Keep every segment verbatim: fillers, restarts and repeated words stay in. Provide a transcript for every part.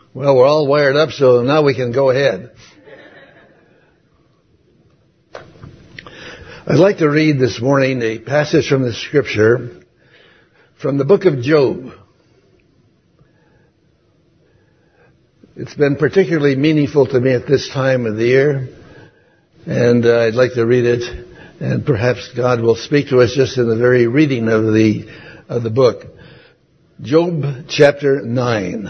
Well, we're all wired up, so now we can go ahead. I'd like to read this morning a passage from the Scripture from the book of Job. It's been particularly meaningful to me at this time of the year, and uh, I'd like to read it, and perhaps God will speak to us just in the very reading of the of the book. Job chapter nine.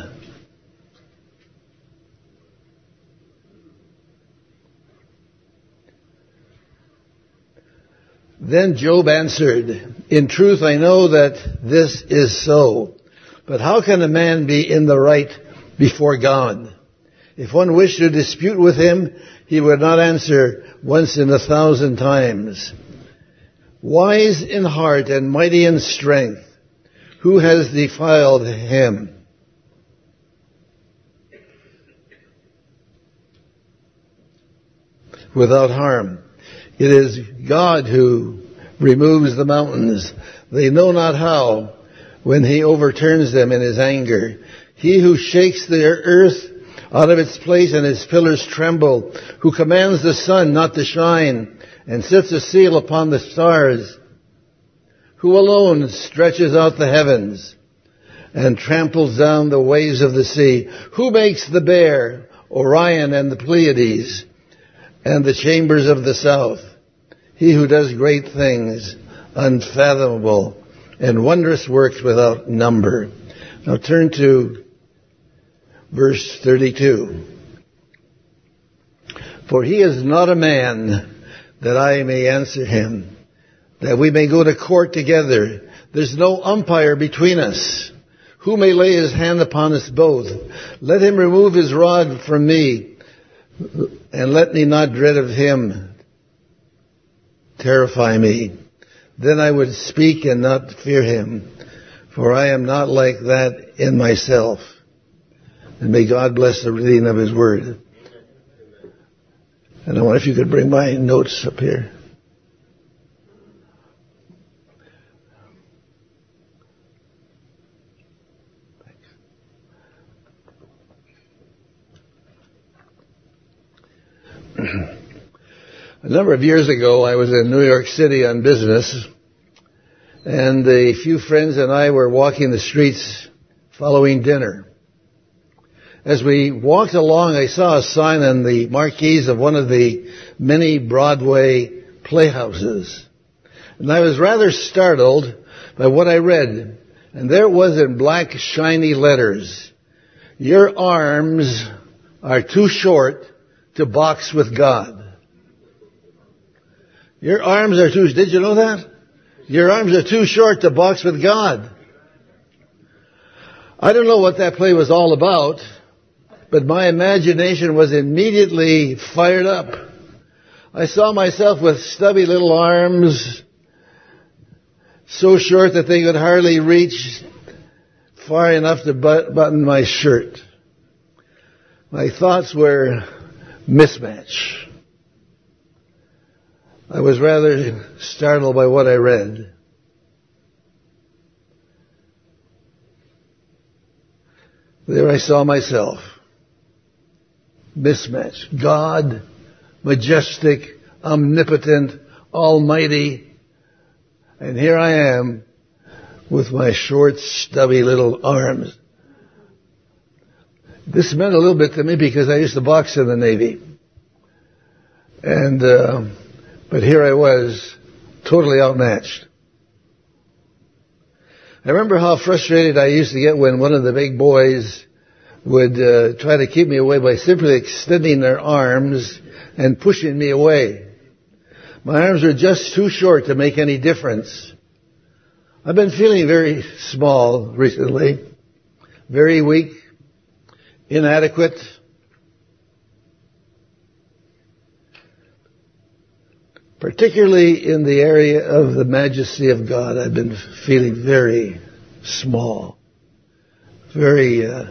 Then Job answered, "In truth I know that this is so, but how can a man be in the right before God? If one wished to dispute with him, he would not answer once in a thousand times. Wise in heart and mighty in strength, who has defiled him? Without harm. It is God who removes the mountains. They know not how, when he overturns them in his anger. He who shakes the earth out of its place and its pillars tremble, who commands the sun not to shine and sets a seal upon the stars, who alone stretches out the heavens and tramples down the waves of the sea, who makes the bear, Orion and the Pleiades, and the chambers of the south. He who does great things, unfathomable, and wondrous works without number." Now turn to verse thirty-two. "For he is not a man that I may answer him, that we may go to court together. There's no umpire between us. Who may lay his hand upon us both? Let him remove his rod from me, and let me not dread of him terrify me. Then I would speak and not fear him, for I am not like that in myself." And may God bless the reading of his word. And I wonder if you could bring my notes up here. A number of years ago, I was in New York City on business, and a few friends and I were walking the streets following dinner. As we walked along, I saw a sign on the marquees of one of the many Broadway playhouses. And I was rather startled by what I read. And there it was in black, shiny letters: "Your arms are too short to box with God." Your arms are too... Did you know that? Your arms are too short to box with God. I don't know what that play was all about, but my imagination was immediately fired up. I saw myself with stubby little arms, so short that they could hardly reach far enough to button my shirt. My thoughts were mismatch. I was rather startled by what I read. There I saw myself. Mismatch. God, majestic, omnipotent, almighty. And here I am with my short, stubby little arms. This meant a little bit to me because I used to box in the Navy. And, uh, but here I was, totally outmatched. I remember how frustrated I used to get when one of the big boys would uh, try to keep me away by simply extending their arms and pushing me away. My arms were just too short to make any difference. I've been feeling very small recently, very weak, inadequate. Particularly in the area of the majesty of God, I've been feeling very small, very, uh,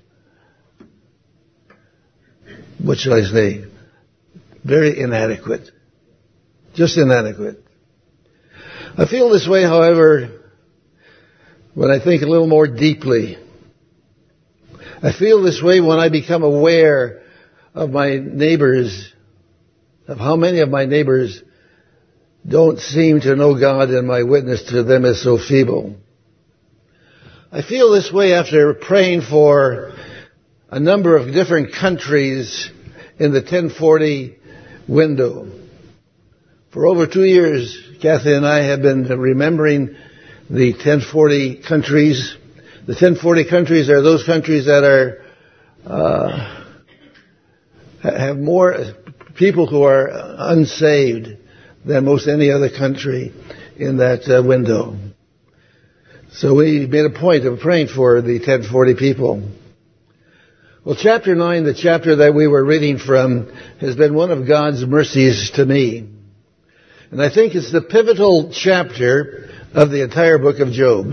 what shall I say, very inadequate, just inadequate. I feel this way, however, when I think a little more deeply I feel this way when I become aware of my neighbors, of how many of my neighbors don't seem to know God, and my witness to them is so feeble. I feel this way after praying for a number of different countries in the ten forty window. For over two years, Kathy and I have been remembering the ten forty countries. The ten forty countries are those countries that are uh, have more people who are unsaved than most any other country in that uh, window. So we made a point of praying for the ten forty people. Well, chapter nine, the chapter that we were reading from, has been one of God's mercies to me. And I think it's the pivotal chapter of the entire book of Job.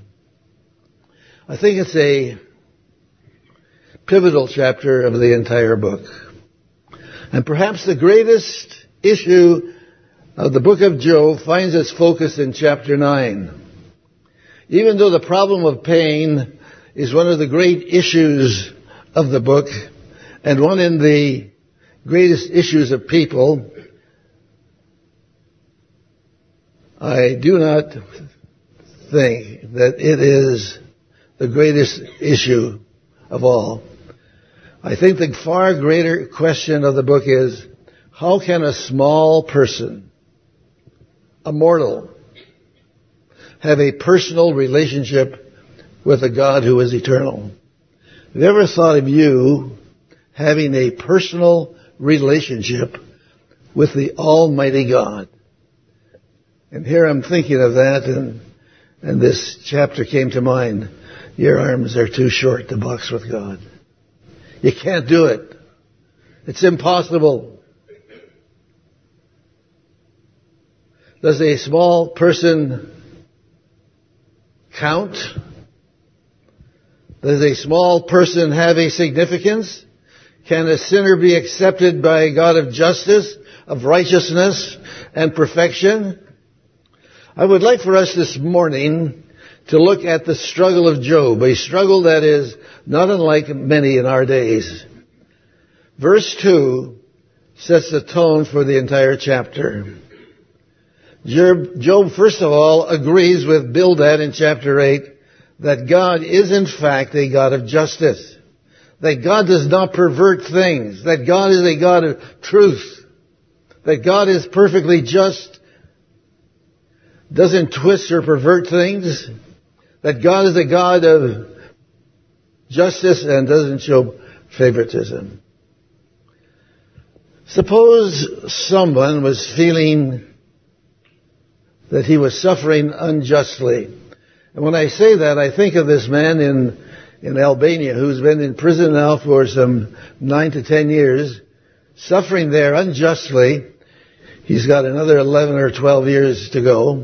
I think it's a pivotal chapter of the entire book. And perhaps the greatest issue of the book of Job finds its focus in chapter nine. Even though the problem of pain is one of the great issues of the book, and one in the greatest issues of people, I do not think that it is the greatest issue of all. I think the far greater question of the book is, how can a small person, a mortal, have a personal relationship with a God who is eternal? Have you ever thought of you having a personal relationship with the Almighty God? And here I'm thinking of that, and, and this chapter came to mind. Your arms are too short to box with God. You can't do it. It's impossible. Does a small person count? Does a small person have a significance? Can a sinner be accepted by a God of justice, of righteousness, and perfection? I would like for us this morning to look at the struggle of Job, a struggle that is not unlike many in our days. Verse two sets the tone for the entire chapter. Job, first of all, agrees with Bildad in chapter eight that God is in fact a God of justice, that God does not pervert things, that God is a God of truth, that God is perfectly just, doesn't twist or pervert things, that God is a God of justice and doesn't show favoritism. Suppose someone was feeling that he was suffering unjustly. And when I say that, I think of this man in, in Albania who's been in prison now for some nine to ten years, suffering there unjustly. He's got another eleven or twelve years to go.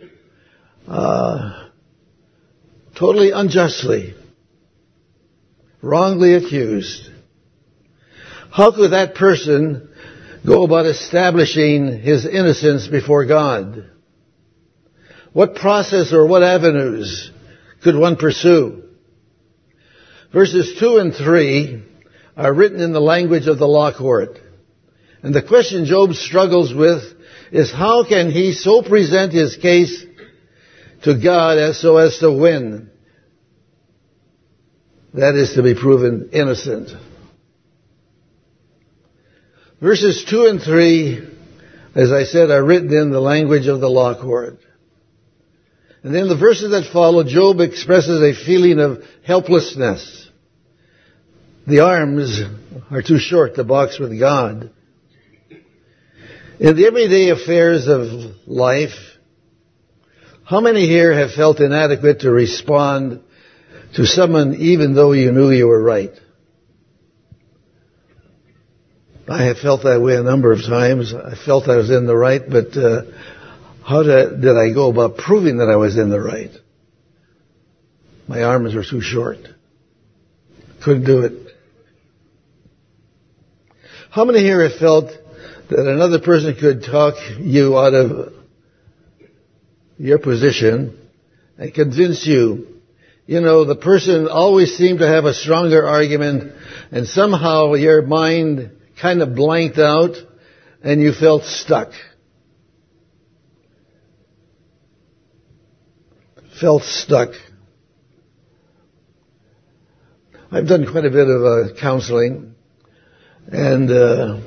Uh, totally unjustly. Wrongly accused. How could that person go about establishing his innocence before God? What process or what avenues could one pursue? Verses two and three are written in the language of the law court. And the question Job struggles with is, how can he so present his case to God as so as to win? That is, to be proven innocent. Verses two and three, as I said, are written in the language of the law court. And then the verses that follow, Job expresses a feeling of helplessness. The arms are too short to box with God. In the everyday affairs of life, how many here have felt inadequate to respond to someone even though you knew you were right? I have felt that way a number of times. I felt I was in the right, but uh, how did, did I go about proving that I was in the right? My arms were too short. Couldn't do it. How many here have felt that another person could talk you out of your position and convince you, you know, the person always seemed to have a stronger argument, and somehow your mind kind of blanked out and you felt stuck. Felt stuck. I've done quite a bit of uh, counseling, and uh,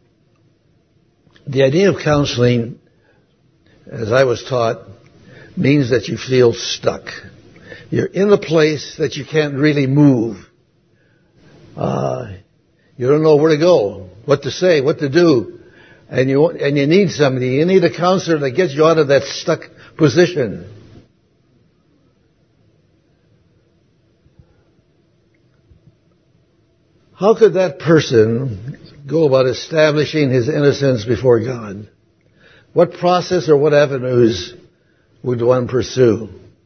the idea of counseling, as I was taught, means that you feel stuck. You're in a place that you can't really move. Uh, you don't know where to go, what to say, what to do, and you and you need somebody. You need a counselor that gets you out of that stuck position. How could that person go about establishing his innocence before God? What process or what avenues would one pursue?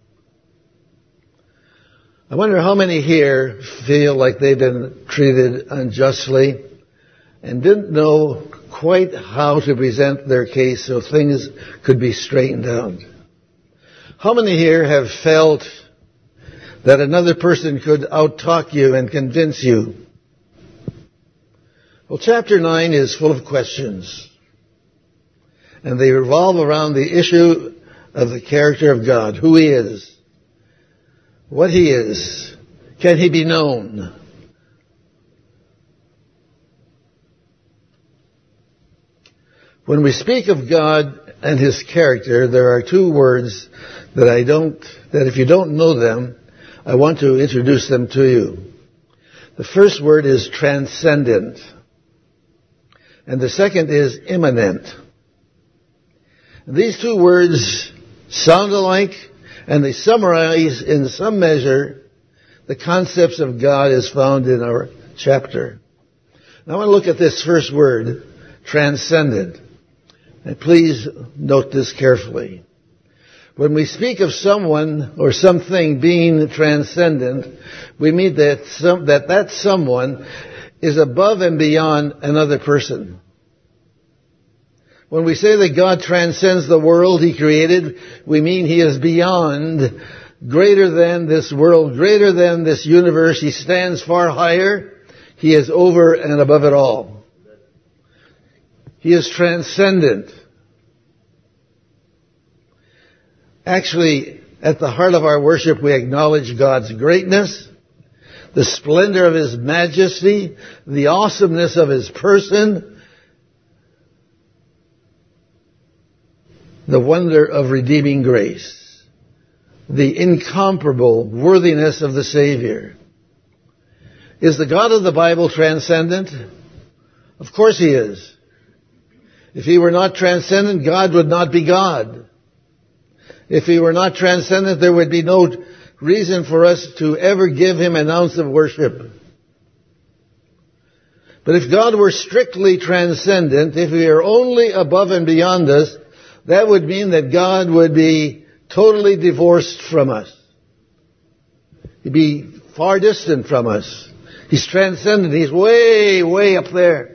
I wonder how many here feel like they've been treated unjustly and didn't know quite how to present their case so things could be straightened out. How many here have felt that another person could out-talk you and convince you? Well, chapter nine is full of questions, and they revolve around the issue of the character of God, who He is, what He is, can He be known? When we speak of God and His character, there are two words that I don't, that if you don't know them, I want to introduce them to you. The first word is transcendent. And the second is immanent. These two words sound alike, and they summarize in some measure the concepts of God as found in our chapter. Now I want to look at this first word, transcendent. And please note this carefully. When we speak of someone or something being transcendent, we mean that some, that that someone is above and beyond another person. When we say that God transcends the world He created, we mean He is beyond, greater than this world, greater than this universe. He stands far higher. He is over and above it all. He is transcendent. Actually, at the heart of our worship, we acknowledge God's greatness, the splendor of His majesty, the awesomeness of His person, the wonder of redeeming grace, the incomparable worthiness of the Savior. Is the God of the Bible transcendent? Of course He is. If He were not transcendent, God would not be God. If He were not transcendent, there would be no reason for us to ever give Him an ounce of worship. But if God were strictly transcendent, if He were only above and beyond us, that would mean that God would be totally divorced from us. He'd be far distant from us. He's transcendent. He's way, way up there.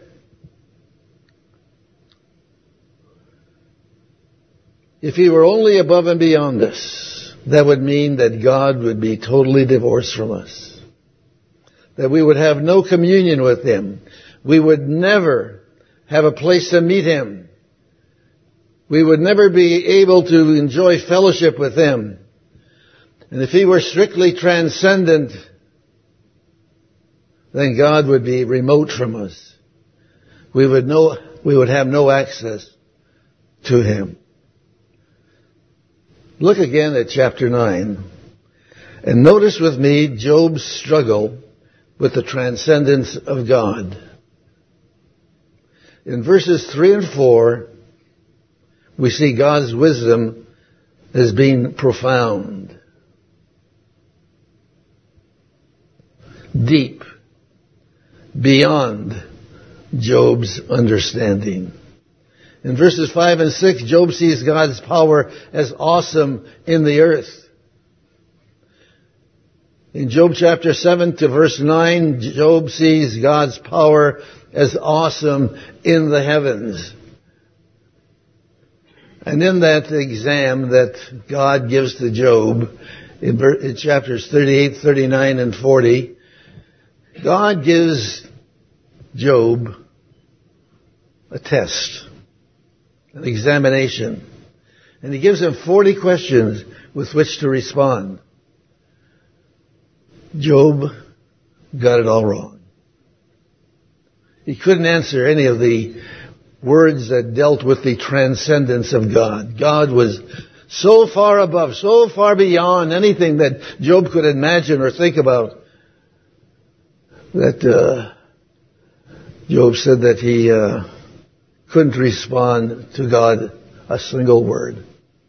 If He were only above and beyond us, that would mean that God would be totally divorced from us. That we would have no communion with Him. We would never have a place to meet Him. We would never be able to enjoy fellowship with Him. And if He were strictly transcendent, then God would be remote from us. We would no, we would have no access to Him. Look again at chapter nine, and notice with me Job's struggle with the transcendence of God. In verses three and four, we see God's wisdom as being profound, deep, beyond Job's understanding. In verses five and six, Job sees God's power as awesome in the earth. In Job chapter seven to verse nine, Job sees God's power as awesome in the heavens. And in that exam that God gives to Job, in, in chapters thirty-eight, thirty-nine, and forty, God gives Job a test, an examination. And he gives him forty questions with which to respond. Job got it all wrong. He couldn't answer any of the words that dealt with the transcendence of God. God was so far above, so far beyond anything that Job could imagine or think about that uh, Job said that he uh, couldn't respond to God a single word.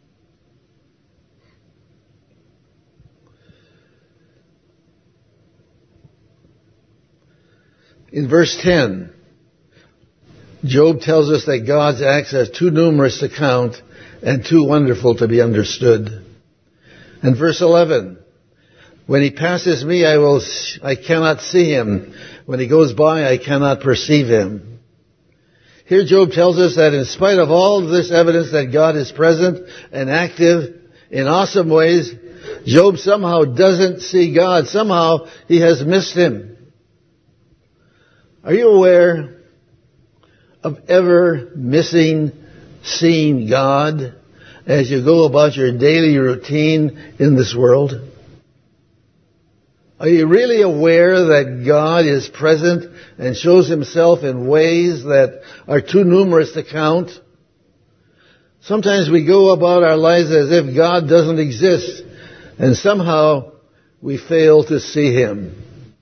In verse ten, Job tells us that God's acts are too numerous to count and too wonderful to be understood. And verse eleven, when he passes me, I will, I cannot see him. When he goes by, I cannot perceive him. Here Job tells us that in spite of all of this evidence that God is present and active in awesome ways, Job somehow doesn't see God. Somehow he has missed him. Are you aware of ever missing seeing God as you go about your daily routine in this world? Are you really aware that God is present and shows himself in ways that are too numerous to count? Sometimes we go about our lives as if God doesn't exist, and somehow we fail to see him.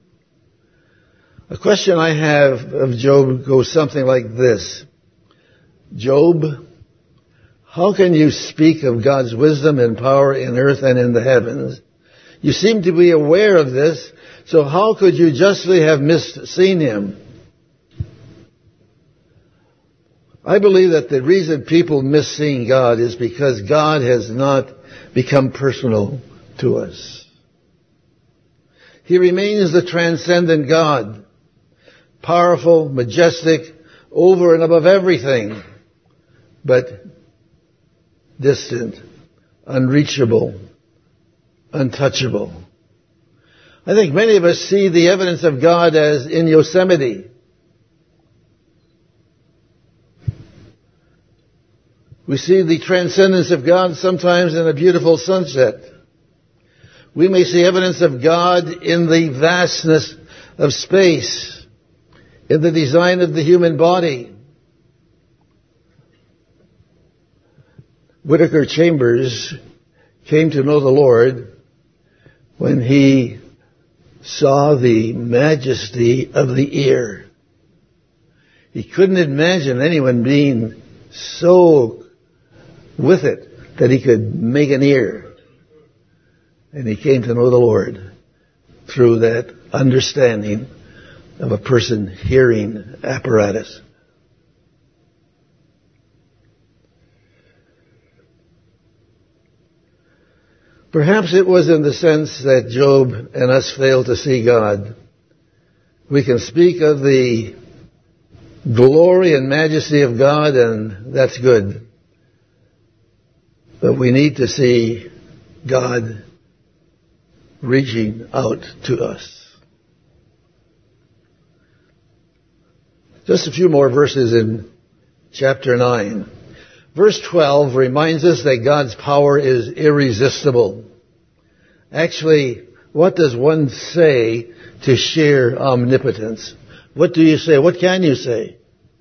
A question I have of Job goes something like this. Job, how can you speak of God's wisdom and power in earth and in the heavens? You seem to be aware of this, so how could you justly have missed seeing him? I believe that the reason people miss seeing God is because God has not become personal to us. He remains the transcendent God, powerful, majestic, over and above everything, but distant, unreachable, untouchable. I think many of us see the evidence of God as in Yosemite. We see the transcendence of God sometimes in a beautiful sunset. We may see evidence of God in the vastness of space, in the design of the human body. Whittaker Chambers came to know the Lord when he saw the majesty of the ear. He couldn't imagine anyone being so with it that he could make an ear. And he came to know the Lord through that understanding of a person hearing apparatus. Perhaps it was in the sense that Job and us failed to see God. We can speak of the glory and majesty of God, and that's good. But we need to see God reaching out to us. Just a few more verses in chapter nine. Verse twelve reminds us that God's power is irresistible. Actually, what does one say to share omnipotence? What do you say? What can you say?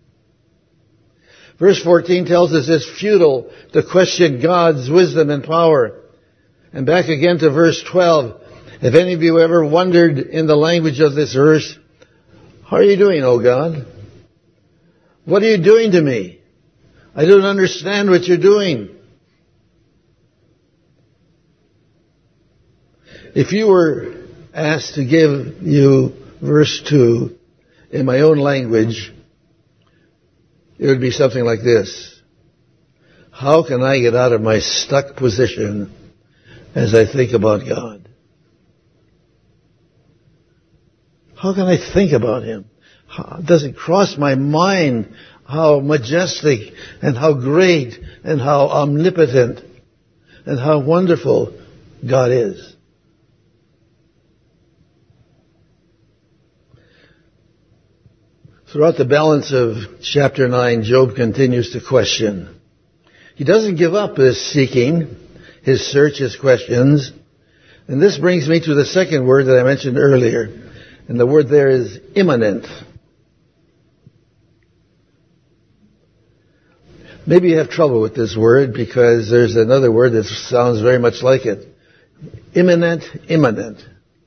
Verse fourteen tells us it's futile to question God's wisdom and power. And back again to verse twelve. If any of you ever wondered in the language of this verse, how are you doing, O God? What are you doing to me? I don't understand what you're doing. If you were asked to give you verse two in my own language, it would be something like this. How can I get out of my stuck position as I think about God? How can I think about him? How, does it cross my mind how majestic and how great and how omnipotent and how wonderful God is? Throughout the balance of chapter nine, Job continues to question. He doesn't give up his seeking, his search, his questions. And this brings me to the second word that I mentioned earlier. And the word there is imminent. Maybe you have trouble with this word because there's another word that sounds very much like it. Imminent, imminent.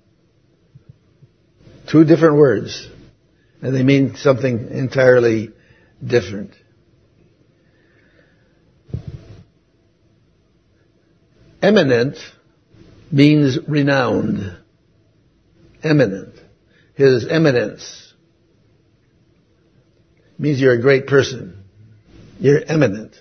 Two different words. And they mean something entirely different. Eminent means renowned. Eminent. His eminence means you're a great person. You're eminent.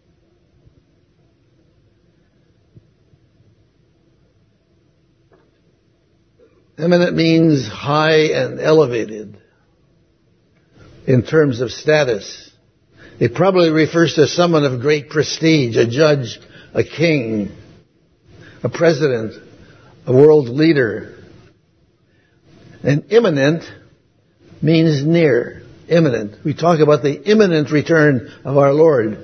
Eminent means high and elevated in terms of status. It probably refers to someone of great prestige, a judge, a king, a president, a world leader. And imminent means near, imminent. We talk about the imminent return of our Lord.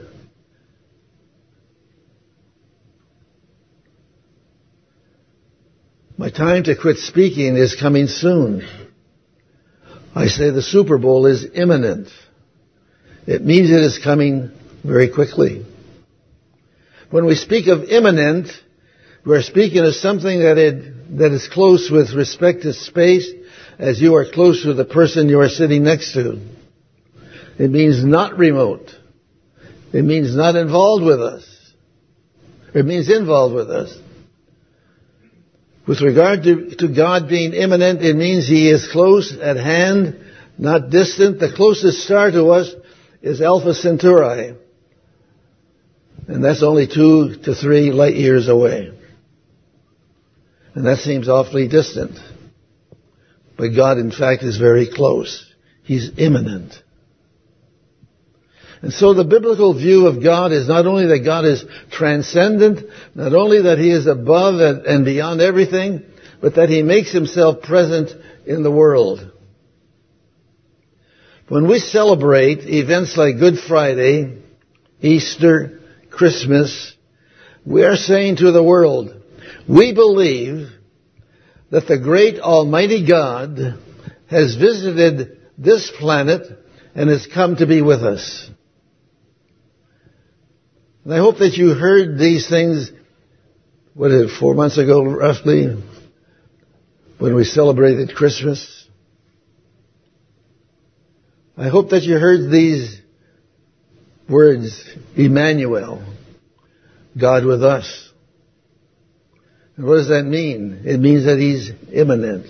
My time to quit speaking is coming soon. I say the Super Bowl is imminent. It means it is coming very quickly. When we speak of imminent, we're speaking of something that it, that is close with respect to space, as you are close to the person you are sitting next to. It means not remote. It means not involved with us. It means involved with us. With regard to, to God being imminent, it means He is close at hand, not distant. The closest star to us is Alpha Centauri. And that's only two to three light years away. And that seems awfully distant. But God, in fact, is very close. He's imminent. And so the biblical view of God is not only that God is transcendent, not only that He is above and beyond everything, but that He makes Himself present in the world. When we celebrate events like Good Friday, Easter, Christmas, we are saying to the world, we believe that the great Almighty God has visited this planet and has come to be with us. And I hope that you heard these things, what is it, four months ago roughly, when we celebrated Christmas. I hope that you heard these words, Emmanuel, God with us. And what does that mean? It means that He's imminent.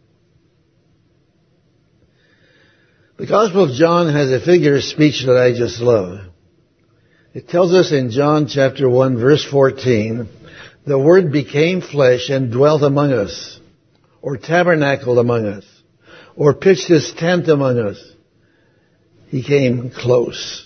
The Gospel of John has a figure of speech that I just love. It tells us in John chapter one, verse fourteen, the Word became flesh and dwelt among us, or tabernacled among us, or pitched His tent among us. He came close.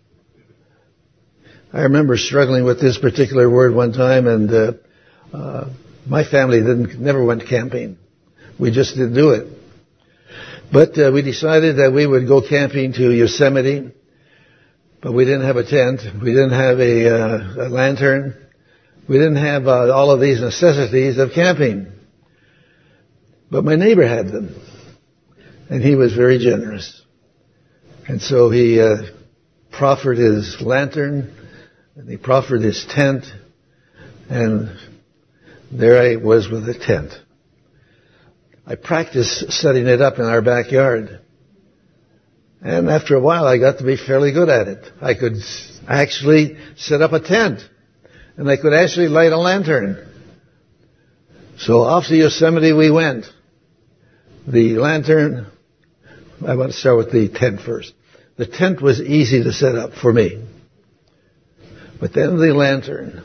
I remember struggling with this particular word one time, and uh, uh, my family didn't never went camping. We just didn't do it. But uh, we decided that we would go camping to Yosemite. But we didn't have a tent. We didn't have a, uh, a lantern. We didn't have uh, all of these necessities of camping. But my neighbor had them. And he was very generous. And so he uh, proffered his lantern, and he proffered his tent, and there I was with a tent. I practiced setting it up in our backyard. And after a while, I got to be fairly good at it. I could actually set up a tent. And I could actually light a lantern. So off to Yosemite we went. The lantern, I want to start with the tent first. The tent was easy to set up for me. But then the lantern,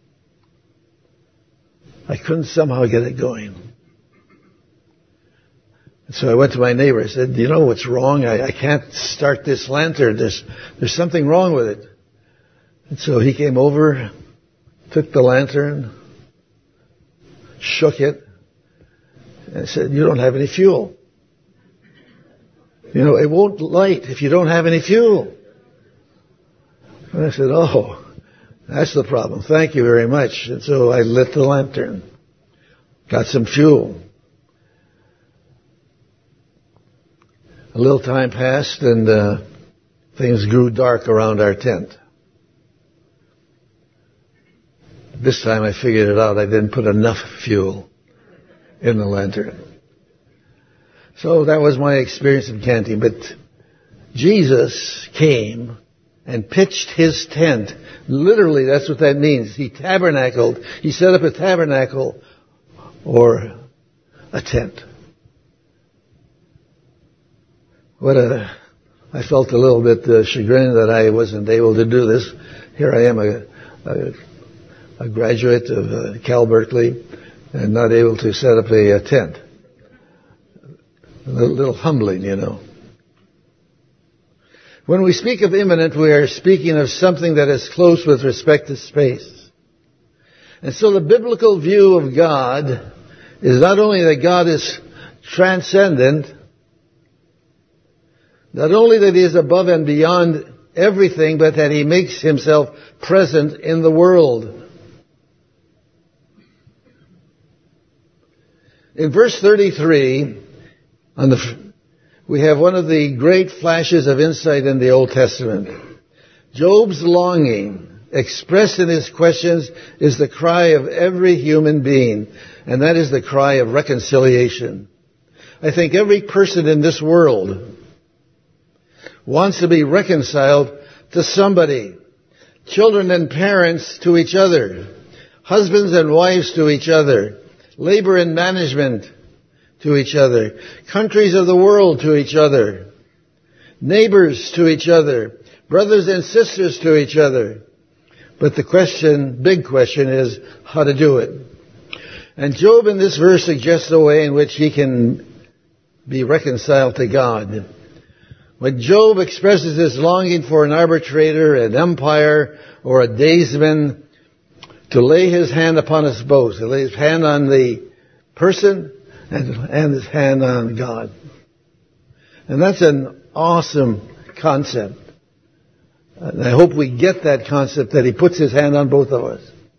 I couldn't somehow get it going. So I went to my neighbor. I said, do you know what's wrong? I, I can't start this lantern. There's, there's something wrong with it. And so he came over, took the lantern, shook it, and said, you don't have any fuel. You know, it won't light if you don't have any fuel. And I said, oh, that's the problem. Thank you very much. And so I lit the lantern. Got some fuel. A little time passed and uh, things grew dark around our tent. This time I figured it out. I didn't put enough fuel in the lantern. So that was my experience in camping. But Jesus came and pitched his tent. Literally, that's what that means. He tabernacled. He set up a tabernacle or a tent. What a, I felt a little bit uh, chagrined that I wasn't able to do this. Here I am, a, a, a graduate of uh, Cal Berkeley, and not able to set up a, a tent. A little, little humbling, you know. When we speak of imminent, we are speaking of something that is close with respect to space. And so the biblical view of God is not only that God is transcendent, not only that he is above and beyond everything, but that he makes himself present in the world. In verse thirty-three, on the, we have one of the great flashes of insight in the Old Testament. Job's longing, expressed in his questions, is the cry of every human being, and that is the cry of reconciliation. I think every person in this world wants to be reconciled to somebody. Children and parents to each other. Husbands and wives to each other. Labor and management to each other. Countries of the world to each other. Neighbors to each other. Brothers and sisters to each other. But the question, big question, is how to do it. And Job in this verse suggests a way in which he can be reconciled to God. When Job expresses his longing for an arbitrator, an umpire, or a daysman to lay his hand upon us both, to lay his hand on the person and, and his hand on God. And that's an awesome concept. And I hope we get that concept that he puts his hand on both of us.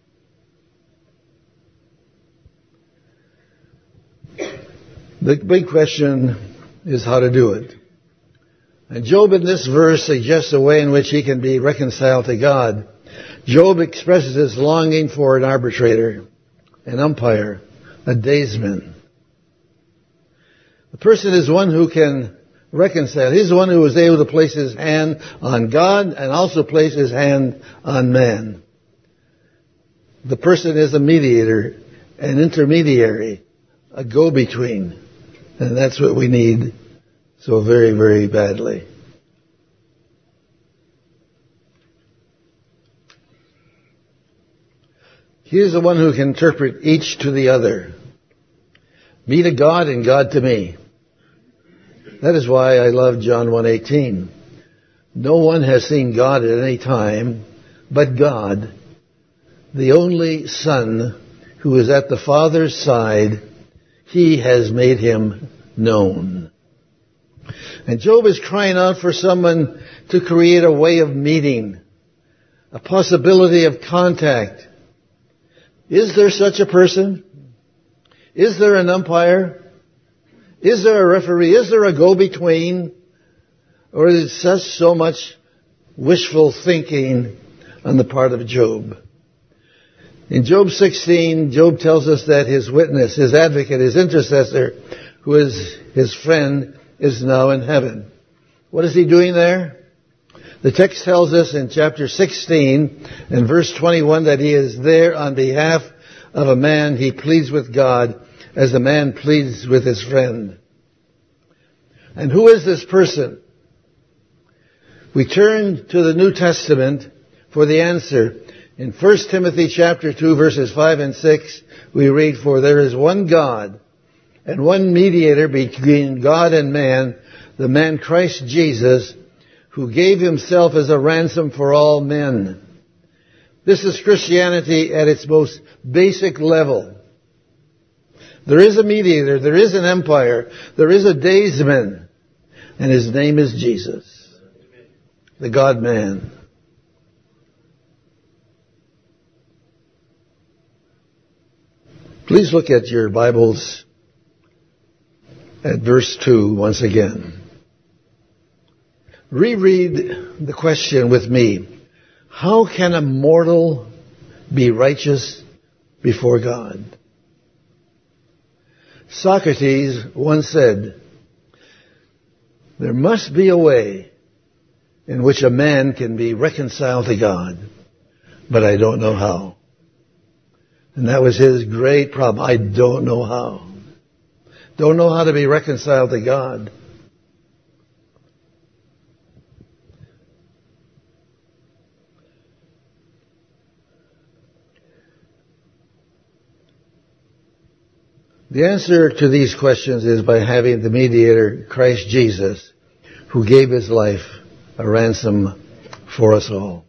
The big question is how to do it. And Job in this verse suggests a way in which he can be reconciled to God. Job expresses his longing for an arbitrator, an umpire, a daysman. The person is one who can reconcile. He's the one who is able to place his hand on God and also place his hand on man. The person is a mediator, an intermediary, a go-between. And that's what we need so very, very badly. He is the one who can interpret each to the other. Me to God and God to me. That is why I love John one eighteen. No one has seen God at any time but God, the only Son who is at the Father's side. He has made him known. And Job is crying out for someone to create a way of meeting, a possibility of contact. Is there such a person? Is there an umpire? Is there a referee? Is there a go-between? Or is it just so much wishful thinking on the part of Job? In Job sixteen, Job tells us that his witness, his advocate, his intercessor, who is his friend, is now in heaven. What is he doing there? The text tells us in chapter sixteen and verse twenty-one that he is there on behalf of a man. He pleads with God as a man pleads with his friend. And who is this person? We turn to the New Testament for the answer. In First Timothy chapter two, verses five and six, we read, "For there is one God and one mediator between God and man, the man Christ Jesus, who gave himself as a ransom for all men." This is Christianity at its most basic level. There is a mediator, there is an empire, there is a daysman, And his name is Jesus, the God-man. Please look at your Bibles at verse two once again. Reread the question with me. How can a mortal be righteous before God? Socrates once said, there must be a way in which a man can be reconciled to God, but I don't know how. And that was his great problem. I don't know how. Don't know how to be reconciled to God. The answer to these questions is by having the mediator, Christ Jesus, who gave his life a ransom for us all.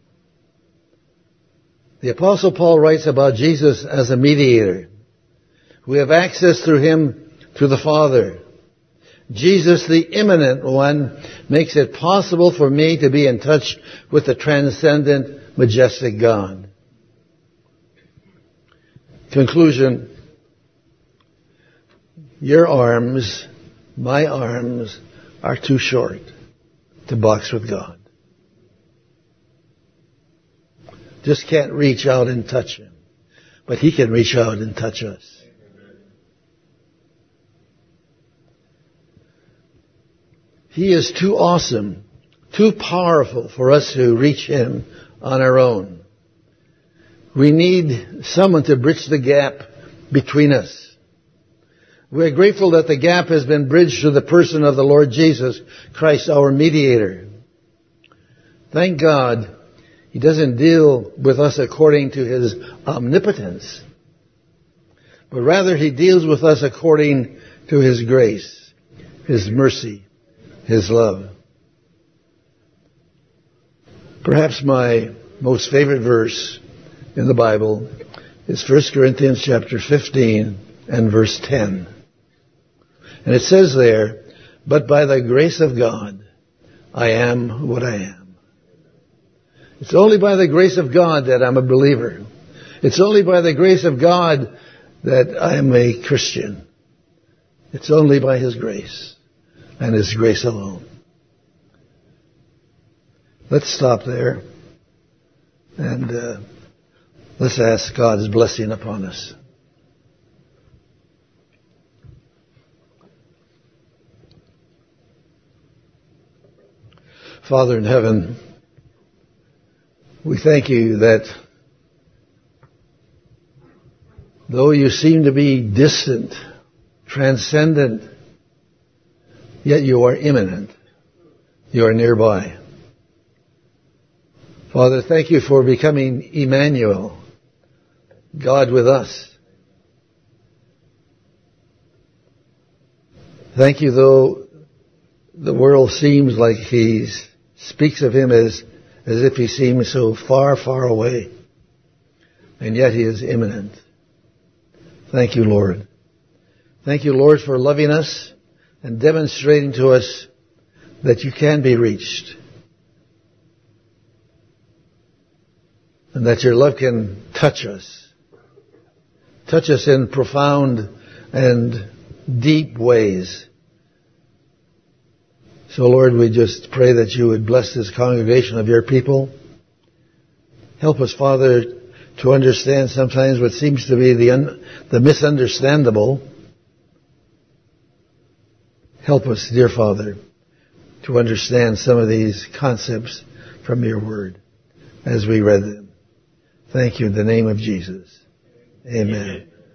The Apostle Paul writes about Jesus as a mediator. We have access through him to the Father. Jesus, the immanent one, makes it possible for me to be in touch with the transcendent, majestic God. Conclusion. Your arms, my arms, are too short to box with God. Just can't reach out and touch him. But he can reach out and touch us. He is too awesome, too powerful for us to reach him on our own. We need someone to bridge the gap between us. We're grateful that the gap has been bridged through the person of the Lord Jesus Christ, our mediator. Thank God he doesn't deal with us according to his omnipotence, but rather he deals with us according to his grace, his mercy, his love. Perhaps my most favorite verse in the Bible is First Corinthians chapter fifteen and verse ten. And it says there, but by the grace of God, I am what I am. It's only by the grace of God that I'm a believer. It's only by the grace of God that I am a Christian. It's only by his grace and his grace alone. Let's stop there and uh, let's ask God's blessing upon us. Father in heaven, we thank you that though you seem to be distant, transcendent, yet you are immanent. You are nearby. Father, thank you for becoming Emmanuel, God with us. Thank you, though the world seems like he speaks of him as, as if he seems so far, far away. And yet he is immanent. Thank you, Lord. Thank you, Lord, for loving us and demonstrating to us that you can be reached. And that your love can touch us. Touch us in profound and deep ways. So, Lord, we just pray that you would bless this congregation of your people. Help us, Father, to understand sometimes what seems to be the un- the misunderstandable. Help us, dear Father, to understand some of these concepts from your word as we read them. Thank you in the name of Jesus. Amen. Amen.